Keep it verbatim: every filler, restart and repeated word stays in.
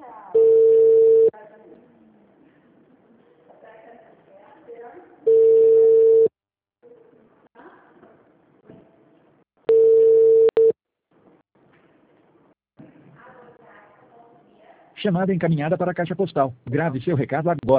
Chamada encaminhada para a caixa postal. Grave seu recado agora.